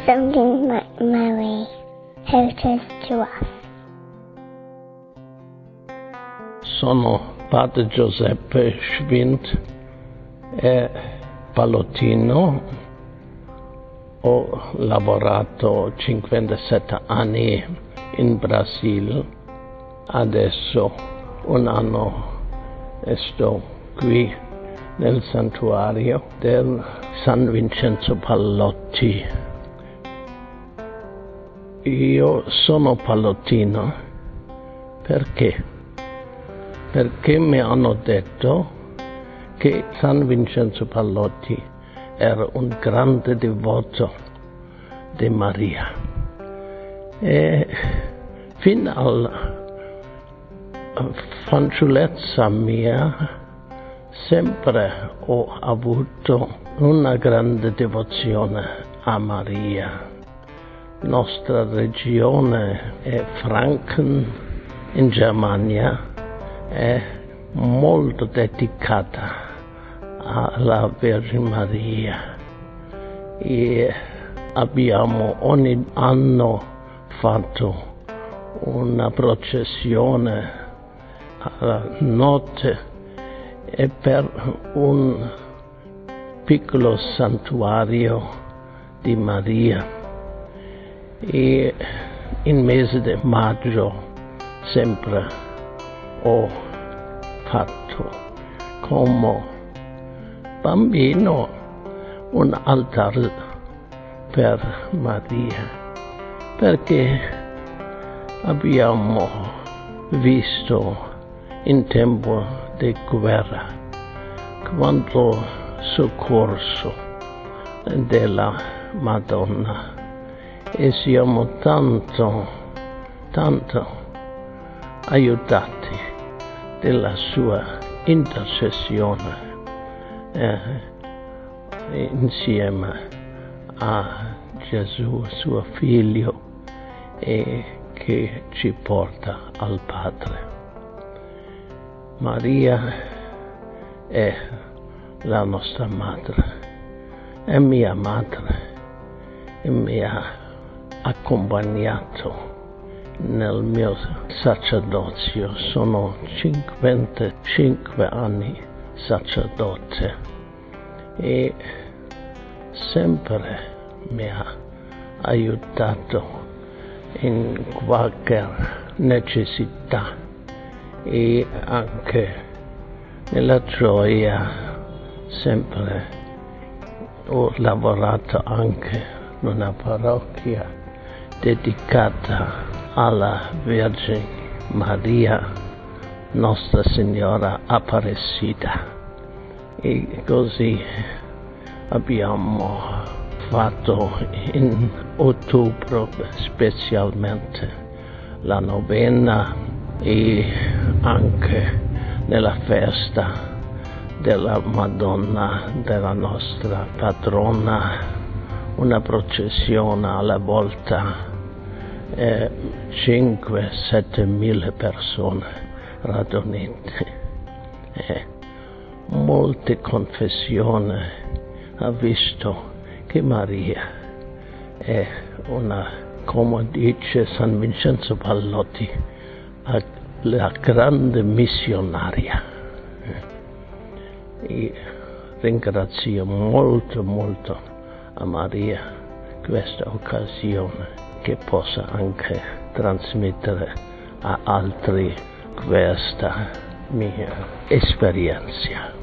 something like Mary helped to us. Sono padre Giuseppe Schwind e pallottino. Ho lavorato 57 anni in Brasile, adesso un anno sto qui nel santuario del San Vincenzo Pallotti. Io sono pallottino perché mi hanno detto che San Vincenzo Pallotti era un grande devoto di Maria e fin alla fanciullezza mia sempre ho avuto una grande devozione a Maria. Nostra regione è Franken in Germania, è molto dedicata alla Vergine Maria e abbiamo ogni anno fatto una processione alla notte e per un piccolo santuario di Maria. E in mese di maggio sempre ho fatto come bambino un altare per Maria, perché abbiamo visto in tempo di guerra quanto soccorso della Madonna e siamo tanto aiutati dalla sua intercessione insieme a Gesù, suo figlio, e che ci porta al Padre. Maria è la nostra madre, è mia madre e mi ha accompagnato nel mio sacerdozio. Sono 55 anni sacerdote e sempre mi ha aiutato in qualche necessità e anche nella gioia. Sempre ho lavorato anche in una parrocchia dedicata alla Vergine Maria, Nostra Signora Apparecida, e così abbiamo fatto in ottobre specialmente la novena e anche nella festa della Madonna, della nostra patrona, una processione alla volta, 5-7 mila persone radunate, molte confessioni. Ha visto che Maria è una, come dice San Vincenzo Pallotti, la grande missionaria. E ringrazio molto a Maria questa occasione, che possa anche trasmettere a altri questa mia esperienza.